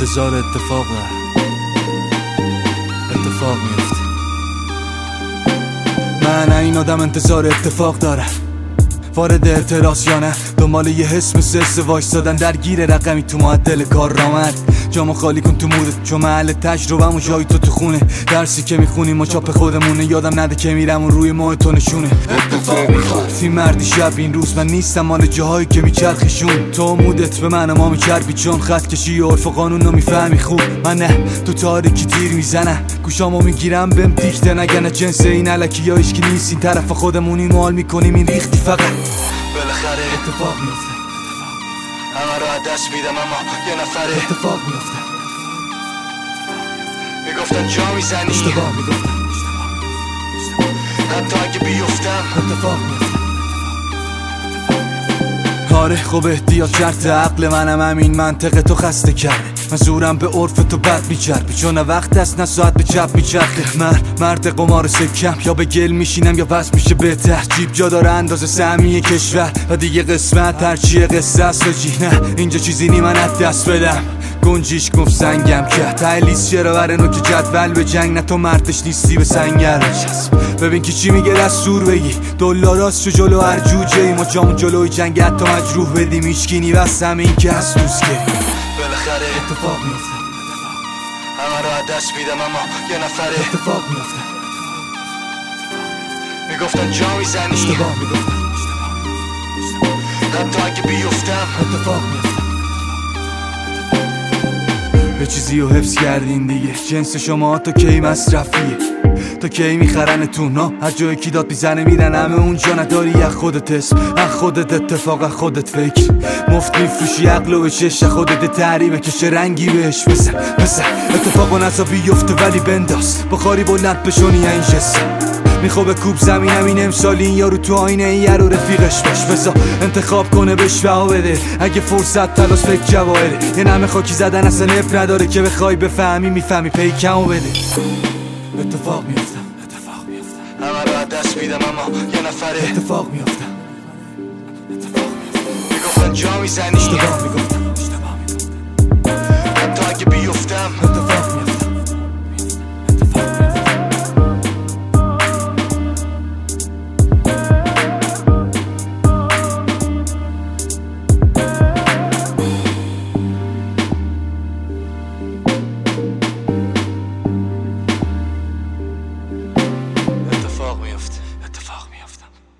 انتظار اتفاق میفته. من این آدم انتظار اتفاق دارم، وارد اعتراض یا نه، دنبال یه حس مثل ازدواج دادن، درگیر رقمی تو معدل کار رامد. جامو خالی کن تو مودت، چون محل تجربه‌مو جای تو خونه. درسی که میخونیم و چاپ خودمونه، یادم نده که میرم و روی ماه تو نشونه. اتفاق میخواد فی مردی شب این روز، من نیستم مال جاهایی که میچرخیشون. تو مودت به من و ما میچربی، چون خط کشی عرف و قانون رو میفهمی خوب. من نه تو تاریکی تیر میزنم، گوشامو میگیرم بهم دیکته نگنه. جنس این علکی یا ایشکی نیست، این طرف خودمونی مال میکنیم این ریختی فقط. بالاخره اتفاق میفته، همه رو از دست میدم اما یه نفره اتفاق میفته. میگفتن جا میزنی، اشتباه میگفتم، حتی اگه بیفتم اتفاق میفته. آره خب احتیاط شرط عقل منم، همین منطقه تو خسته کرده. من زورم به عرف تو بد میچربی، چون وقت است نه ساعت به چپ میچرخه. من مرد قمار سکم، یا به گل میشینم یا وضع میشه بهتر. جیب جا داره اندازه سهمیه کشور و دیگه قسمت هرچیه قصه است. نه اینجا چیزی نی من از دست بدم. گنجیش گفت سنگم کرد تایلیس چرا بره نو که جدول به جنگ، نه تو مردش نیستی به سنگر بچسب. ببین که چی میگه دستور بگی، دولاراست شو جلو هر جوجه ای. ما جامون جلوی جنگ حتی مجروح بدیم، ایشکینی بس همین که از دوست که بالاخره اتفاق میفته. همه رو از دست میدم اما یه نفره اتفاق میفته. میگفتن جا میزنی، اشتباه میگفتم، حتی اگه بیفتم اتفاق میفته. به چیزی رو حفظ کردین دیگه، جنس شما تا کی مصرفیه، تا کی میخرنتون ها. هر جایی کی داد میزنه میرن همه اونجا. نداری از خودت اسم، از خودت اتفاق، از خودت فکر. مفت میفروشی عقل و به چش، از خودت تحریمه که چه رنگی بهش بزن. اتفاقو نزا بیفته ولی بنداز، بخاری بلند بشونی این جسم. میخوابه کوب زمین همین امسالی، این یارو تو آینه این یارو رفیقش باش. بزا انتخاب کنه بهش بها بده، اگه فرصت تلاش فکر جواهره. یه نمه خاکی زدن اصلا اب نداره، که بخوای بفهمی میفهمی پیکمو بده. اتفاق میفته، همه رو از دست میدم اما یه نفره اتفاق میفته. میگفتن جا میزنی، اشتباه میگفتم، حتی اگه بیفتم اتفاق میفته. اتفاق میفته.